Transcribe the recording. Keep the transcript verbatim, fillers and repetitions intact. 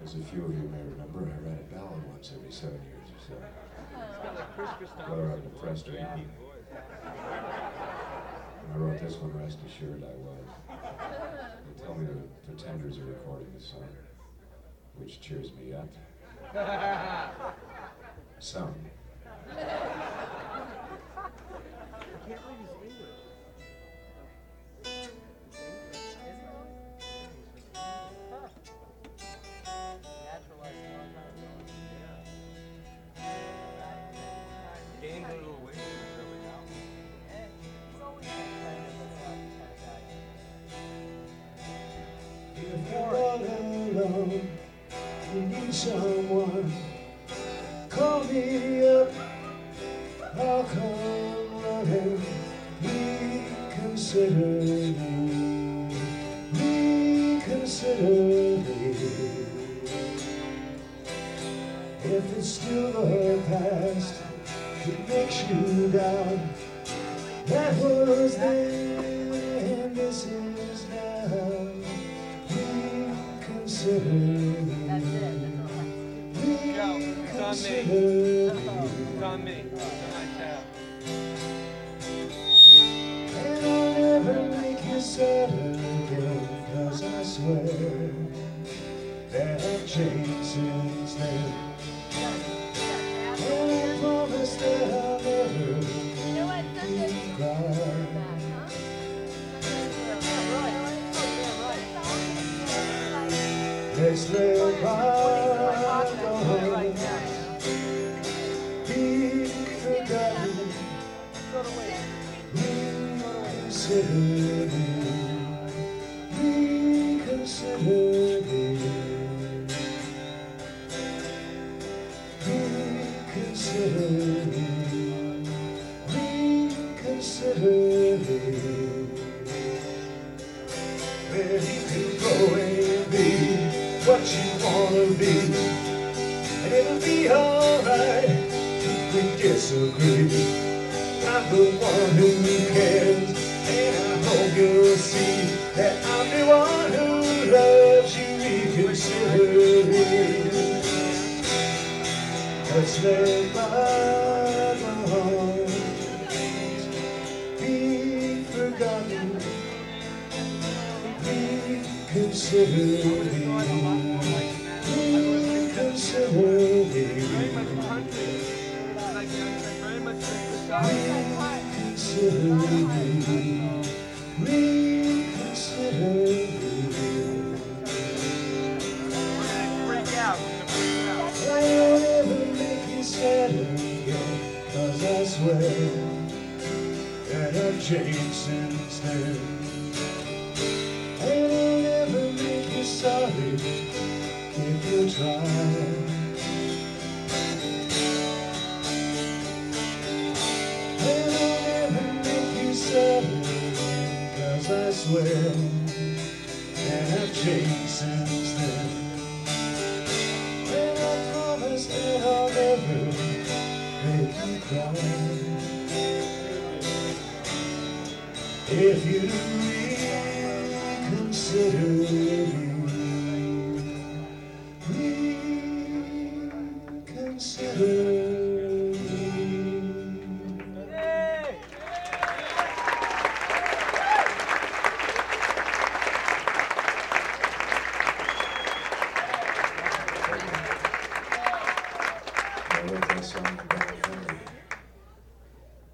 As a few of you may remember, I write a ballad once every seven years or so. Whether I'm depressed or happy. When I wrote this one, Rest Assured I Was. They tell me the Pretenders are recording the song, which cheers me up. Some. I can't believe he's English. Gained a little weight. If you're all alone, you need someone, call me up, I'll come running, reconsider me, reconsider me. If it's still the past, it makes you down, that was then, and this is now. Reconsider me. That's it. That's all. Reconsider me. It's on me. It's on my tab. And I'll never make you sad again, 'cause I swear that I've changed since then. And I promise that I'll never You know what? make you cry. Let's let bygones be forgotten. Reconsider me. Reconsider me. Reconsider me. Reconsider me. Well, you can go and be what you wanna be, and it'll be alright if we disagree. I'm the one who cares, and I hope you'll see that I'm the one who loves you. Reconsider me. Let's let bygones be forgotten. Reconsider me. Reconsider me. Very much country. Like, very much Reconsider me. Reconsider me. freak out. I'll never make you sad again, 'cause I swear that I've changed since then. And I'll never make you sorry if you try. And I'll never make you sad again, 'cause I swear that I've changed since then. And I promise that I'll never make you cry. If you reconsider me, reconsider me. I wrote that song